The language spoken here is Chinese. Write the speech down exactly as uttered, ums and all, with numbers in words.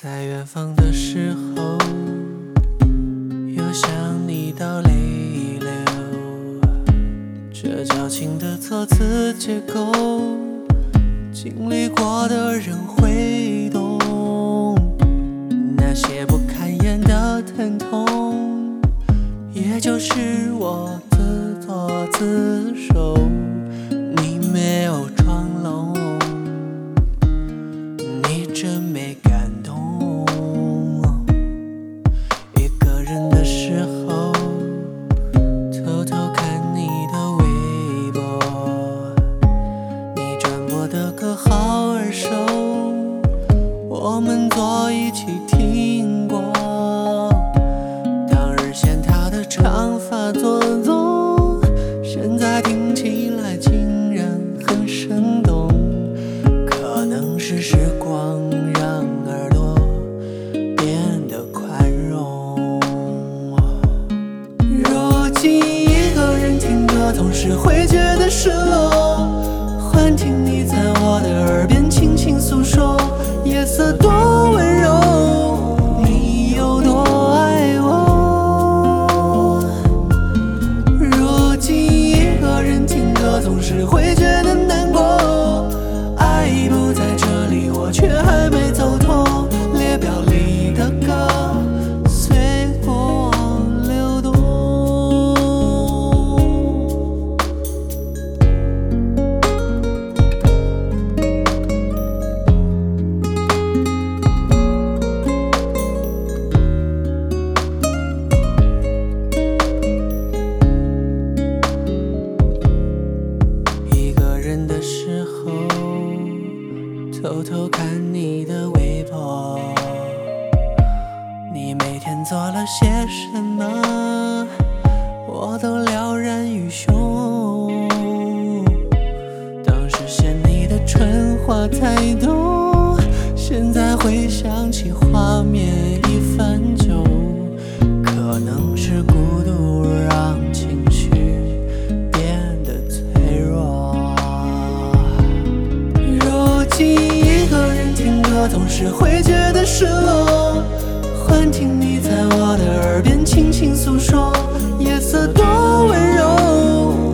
在远方的时候，又想你到泪流。这矫情的措辞结构，经历过的人会懂。那些不堪言的疼痛，也就是我自作自受。你没有装聋，你真没感动。一个人的时候，偷偷看你的微博，你转播的歌好耳熟，我们坐一起听过。当日嫌他的长发做作，现在听起来竟然很生动。可能是时光让耳朵变得宽容。如今一个人听歌总是会觉得失落，幻听你在我的耳边轻轻诉说，夜色多温柔，你有多爱我。如今一个人听歌总是会觉得难过，爱不在这里，我却还没走脱。列表里的歌随过往流动。一个人的时候，偷偷看你的微博，你每天做了些什么，我都了然于胸。当时嫌你的春话太多，现在回想起画面已泛旧。可能是孤独让情绪变得脆弱。如今一个人听歌总是会觉得失落，幻听你在我的耳边轻轻诉说，夜色多温柔，